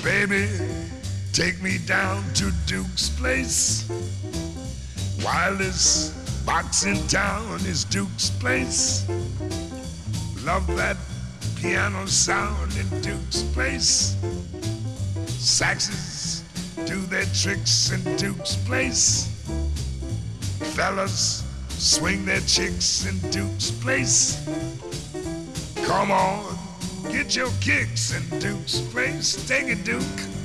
Baby, take me down to Duke's place. Wildest box in town is Duke's place. Love that piano sound in Duke's place. Saxes do their tricks in Duke's place. Fellas swing their chicks in Duke's place. Come on, get your kicks in Duke's place. Take it, Duke.